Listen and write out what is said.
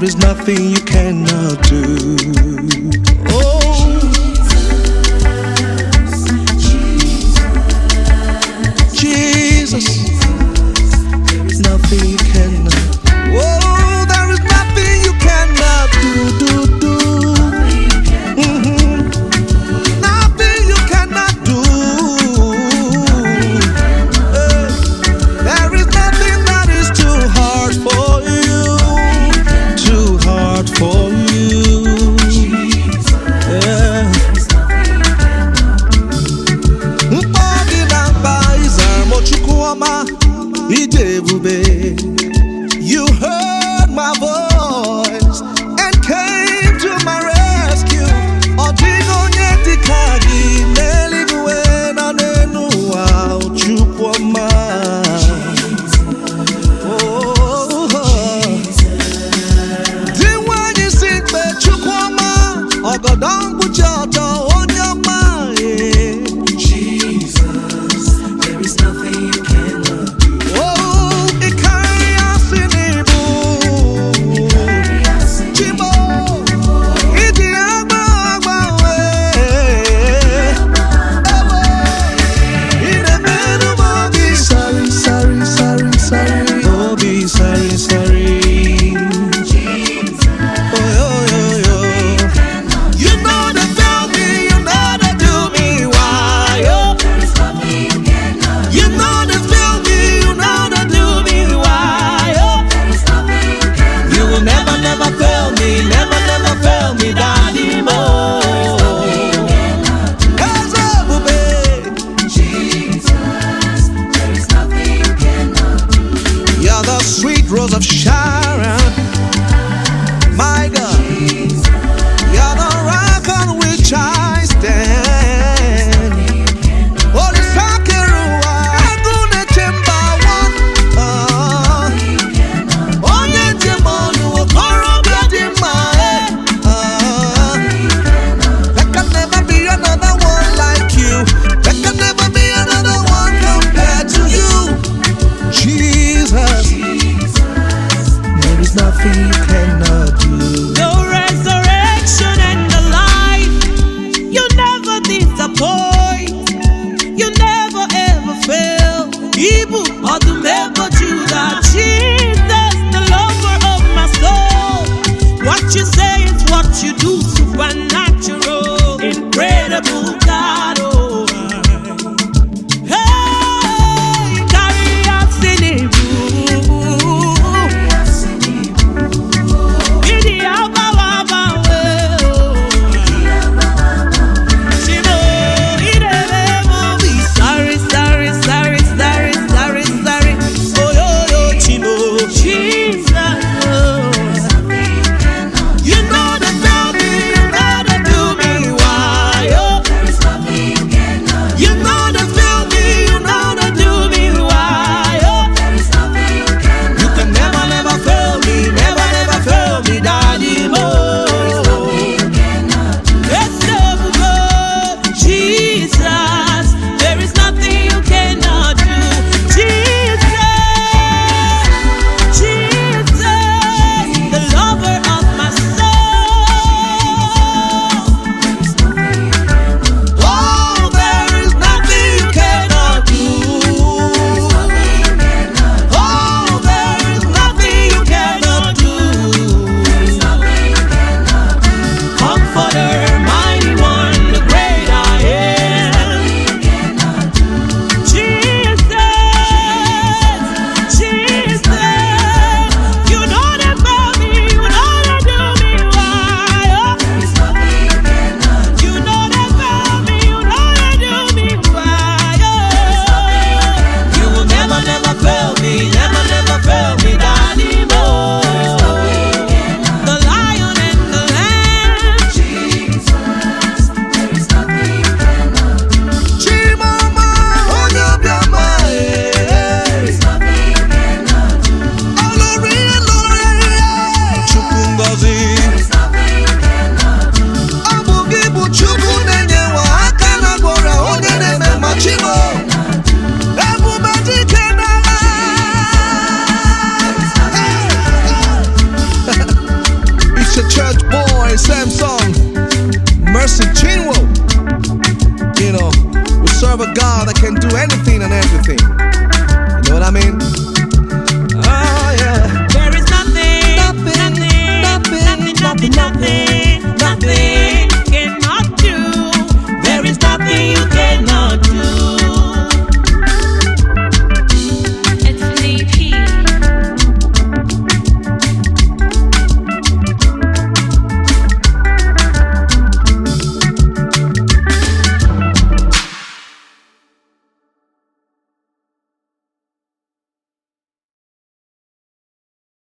There is nothing you cannot do. Oh, Jesus, nothing you cannot. Oh, there is nothing you cannot do. Nothing you cannot do. There is nothing that is too hard for you. Too hard for you. Yeah. You heard my voice and came to my rescue. Don't put your toe on your mind. Jesus, there is nothing you cannot do. Oh, it carry us in the boom. Chimo, it's the in the middle of the sorry. Oh, be sorry. Rose of Sharon, my God, you're the rock on which I stand. Holy Sakerua, Agune Timbawan, Onye Timonu, Korobia Timae. There can never be another one like you. There can never be another one compared to you, Jesus. There's nothing you cannot do. The resurrection and the life. You never disappoint. You never ever fail.